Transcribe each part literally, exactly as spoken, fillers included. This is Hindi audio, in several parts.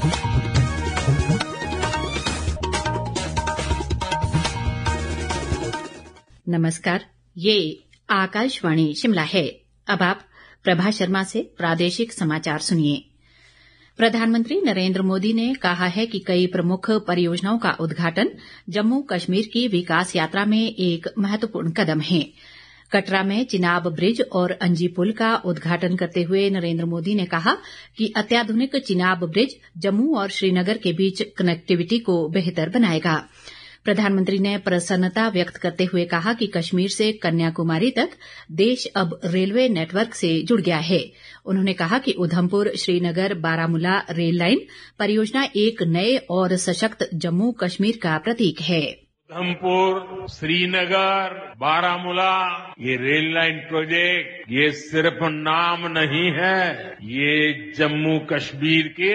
नमस्कार, ये आकाशवाणी शिमला है। अब आप प्रभा शर्मा से प्रादेशिक समाचार सुनिए। प्रधानमंत्री नरेंद्र मोदी ने कहा है कि कई प्रमुख परियोजनाओं का उद्घाटन जम्मू कश्मीर की विकास यात्रा में एक महत्वपूर्ण कदम है। कटरा में चिनाब ब्रिज और अंजी पुल का उद्घाटन करते हुए नरेंद्र मोदी ने कहा कि अत्याधुनिक चिनाब ब्रिज जम्मू और श्रीनगर के बीच कनेक्टिविटी को बेहतर बनाएगा। प्रधानमंत्री ने प्रसन्नता व्यक्त करते हुए कहा कि कश्मीर से कन्याकुमारी तक देश अब रेलवे नेटवर्क से जुड़ गया है। उन्होंने कहा कि उधमपुर श्रीनगर बारामूला रेल लाइन परियोजना एक नए और सशक्त जम्मू कश्मीर का प्रतीक है। उधमपुर श्रीनगर बारामूला ये रेल लाइन प्रोजेक्ट ये सिर्फ नाम नहीं है, ये जम्मू कश्मीर के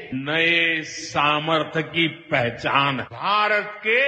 नए सामर्थ्य की पहचान है, भारत के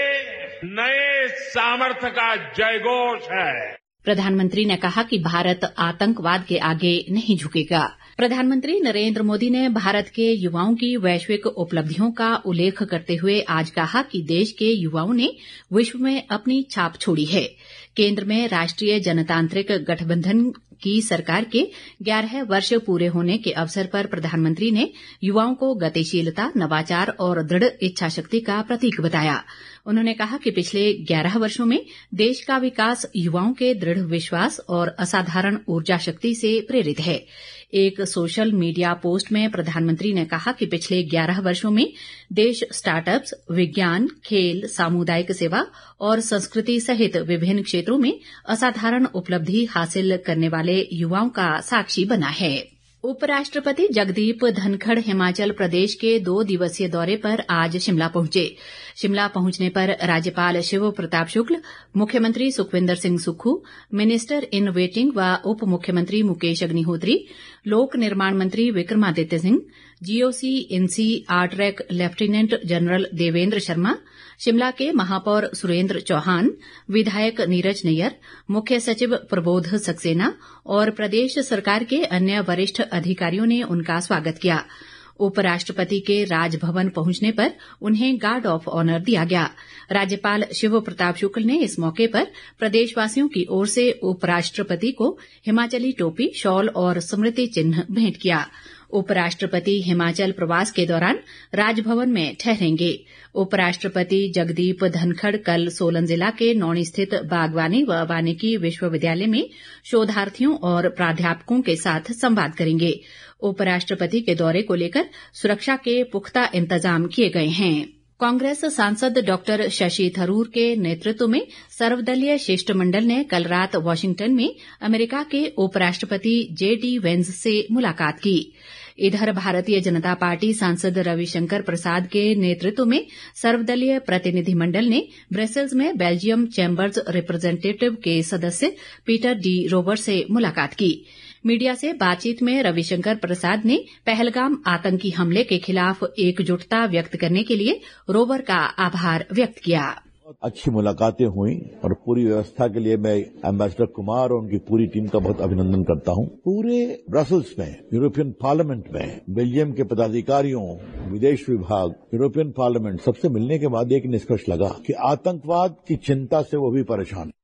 नए सामर्थ्य का जयघोष है। प्रधानमंत्री ने कहा कि भारत आतंकवाद के आगे नहीं झुकेगा। प्रधानमंत्री नरेंद्र मोदी ने भारत के युवाओं की वैश्विक उपलब्धियों का उल्लेख करते हुए आज कहा कि देश के युवाओं ने विश्व में अपनी छाप छोड़ी है। केंद्र में राष्ट्रीय जनतांत्रिक गठबंधन की सरकार के ग्यारह वर्ष पूरे होने के अवसर पर प्रधानमंत्री ने युवाओं को गतिशीलता, नवाचार और दृढ़ इच्छा शक्ति का प्रतीक बताया। उन्होंने कहा कि पिछले ग्यारह वर्षों में देश का विकास युवाओं के दृढ़ विश्वास और असाधारण ऊर्जा शक्ति से प्रेरित है। एक सोशल मीडिया पोस्ट में प्रधानमंत्री ने कहा कि पिछले ग्यारह वर्षों में देश स्टार्टअप्स, विज्ञान, खेल, सामुदायिक सेवा और संस्कृति सहित विभिन्न क्षेत्रों में असाधारण उपलब्धि हासिल करने वाले युवाओं का साक्षी बना है। उपराष्ट्रपति जगदीप धनखड़ हिमाचल प्रदेश के दो दिवसीय दौरे पर आज शिमला पहुंचे। शिमला पहुंचने पर राज्यपाल शिव प्रताप शुक्ल, मुख्यमंत्री Sukhvinder Singh Sukhu, minister in waiting व उप मुख्यमंत्री मुकेश अग्निहोत्री, लोक निर्माण मंत्री Vikramaditya Singh, GOC in C ARTRAC lieutenant general Devendra Sharma, Shimla के महापौर सुरेंद्र चौहान, विधायक नीरज नैयर, मुख्य सचिव प्रबोध सक्सेना और प्रदेश सरकार के अन्य वरिष्ठ अधिकारियों ने उनका स्वागत किया। उपराष्ट्रपति के राजभवन पहुंचने पर उन्हें गार्ड ऑफ ऑनर दिया गया। राज्यपाल शिव प्रताप शुक्ल ने इस मौके पर प्रदेशवासियों की ओर से उपराष्ट्रपति को हिमाचली टोपी, शॉल और स्मृति चिन्ह भेंट किया। उपराष्ट्रपति हिमाचल प्रवास के दौरान राजभवन में ठहरेंगे। उपराष्ट्रपति जगदीप धनखड़ कल सोलन जिला के नौणी स्थित बागवानी व वानिकी विश्वविद्यालय में शोधार्थियों और प्राध्यापकों के साथ संवाद करेंगे। उपराष्ट्रपति के दौरे को लेकर सुरक्षा के पुख्ता इंतजाम किए गए हैं। कांग्रेस सांसद डॉक्टर शशि थरूर के नेतृत्व में सर्वदलीय शिष्टमंडल ने कल रात वाशिंगटन में अमेरिका के उपराष्ट्रपति जे डी वेंस से मुलाकात की। इधर भारतीय जनता पार्टी सांसद रविशंकर प्रसाद के नेतृत्व में सर्वदलीय प्रतिनिधिमंडल ने ब्रसेल्स में बेल्जियम चैम्बर्स रिप्रेजेंटेटिव के सदस्य पीटर डी रोवर से मुलाकात की। मीडिया से बातचीत में रविशंकर प्रसाद ने पहलगाम आतंकी हमले के खिलाफ एकजुटता व्यक्त करने के लिए रोवर का आभार व्यक्त किया। अच्छी मुलाकातें हुई और पूरी व्यवस्था के लिए मैं एम्बेसडर कुमार और उनकी पूरी टीम का बहुत अभिनंदन करता हूं। पूरे ब्रसेल्स में, यूरोपियन पार्लियामेंट में, बेल्जियम के पदाधिकारियों, विदेश विभाग, यूरोपियन पार्लियामेंट सबसे मिलने के बाद एक निष्कर्ष लगा कि आतंकवाद की चिंता से वो भी परेशान है।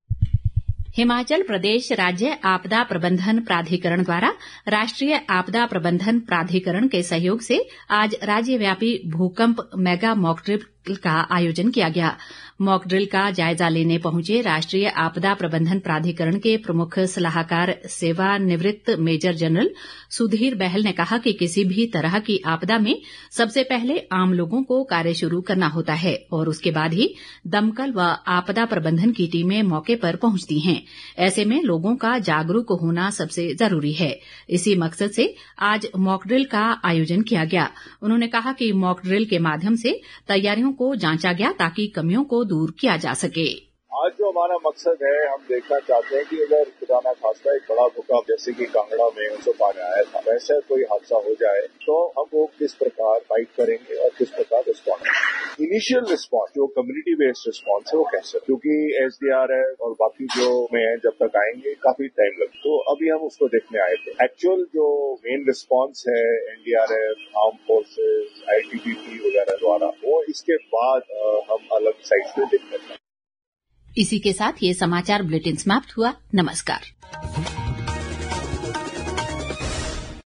हिमाचल प्रदेश राज्य आपदा प्रबंधन प्राधिकरण द्वारा राष्ट्रीय आपदा प्रबंधन प्राधिकरण के सहयोग से आज राज्यव्यापी भूकंप मेगा मॉक ड्रिल का आयोजन किया गया। मॉक ड्रिल का जायजा लेने पहुंचे राष्ट्रीय आपदा प्रबंधन प्राधिकरण के प्रमुख सलाहकार सेवानिवृत्त मेजर जनरल सुधीर बहल ने कहा कि किसी भी तरह की आपदा में सबसे पहले आम लोगों को कार्य शुरू करना होता है और उसके बाद ही दमकल व आपदा प्रबंधन की टीमें मौके पर पहुंचती हैं। ऐसे में लोगों का जागरूक होना सबसे जरूरी है। इसी मकसद से आज मॉक ड्रिल का आयोजन किया गया। उन्होंने कहा कि मॉक ड्रिल के माध्यम से तैयारियों को जांचा गया ताकि कमियों को दूर किया जा सके। आज जो हमारा मकसद है, हम देखना चाहते हैं कि अगर खुदा ना खास्ता एक बड़ा भूकंप जैसे कि कांगड़ा में उनसौ पानी आया था, वैसा कोई हादसा हो जाए तो हम वो किस प्रकार फाइट करेंगे और किस प्रकार रिस्पॉन्ड करेंगे। इनिशियल रिस्पॉन्स जो कम्युनिटी बेस्ड रिस्पॉन्स है वो कैसे, क्योंकि एसडीआरएफ और बाकी जो में है जब तक आएंगे काफी टाइम लगेगा, तो अभी हम उसको देखने आए थे। एक्चुअल जो मेन रिस्पॉन्स है एनडीआरएफ, आर्म फोर्सेज, आईटीबीपी वगैरह द्वारा, वो इसके बाद हम अलग साइट पे देखते हैं। इसी के साथ ये समाचार बुलेटिन समाप्त हुआ। नमस्कार।